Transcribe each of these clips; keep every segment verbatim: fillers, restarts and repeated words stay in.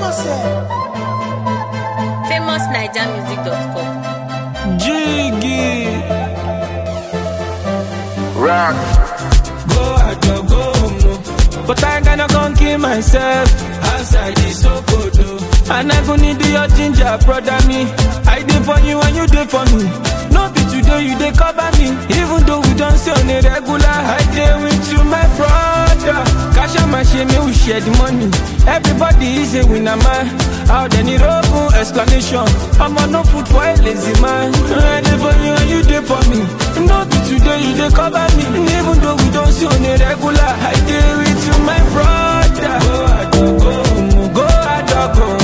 famous naija music dot com. Jiggy Rock. Go out, go, go home. But I gonna come kill myself outside this so cold. And I go need your ginger, brother me. I did for you and you did for me. No be today you dey cover me. Even though we don't see on a regular, I dey with you, my brother. Cash out my shame, we share the money. Everybody is a winner, man. Out there need open explanation. I'm on no food for a lazy man. I dey for you and you dey for me. No be today you dey cover me. Even though we don't see on a regular, I dey with you, my brother. Go out, go, go home. Go out, go, go home.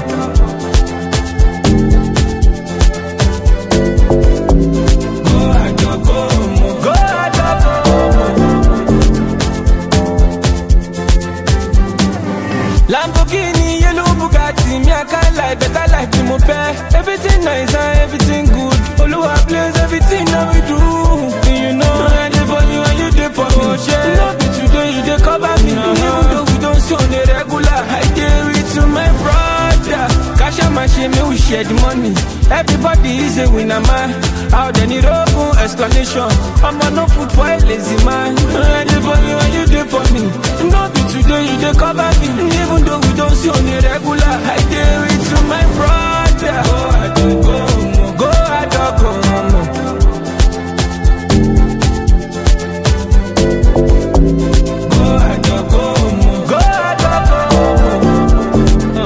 Lamborghini, yellow Bugatti, me I can't lie, better life be my pair. Everything nice and everything good. Oluwa bless everything that we do. You know I dey for you and you dey for me. No be today you dey cover me. Even though we don't see on the regular, I dey with you, my brother. Cash out my shame, we share the money. Everybody is a winner, man. Out there need open explanation. I'm on no food for a lazy man. I dey for you and you dey for me. No be today you dey cover me. Even though we don't see on the regular, I dey with you, my brother. Go out, go home. Go out, go home. Go out, go home. Go out, go home.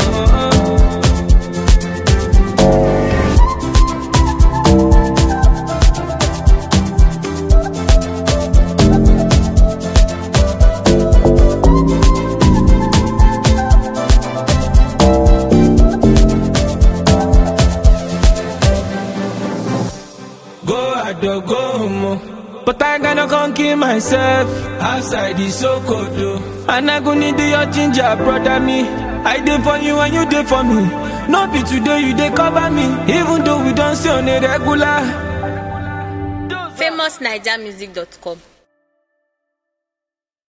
Go out, go home. But I gonna come kill myself outside this so cold. And I go need your ginger, brother me. I dey for you and you dey for me. No be today you dey cover me. Even though we don't see on a regular. famous naija music dot com.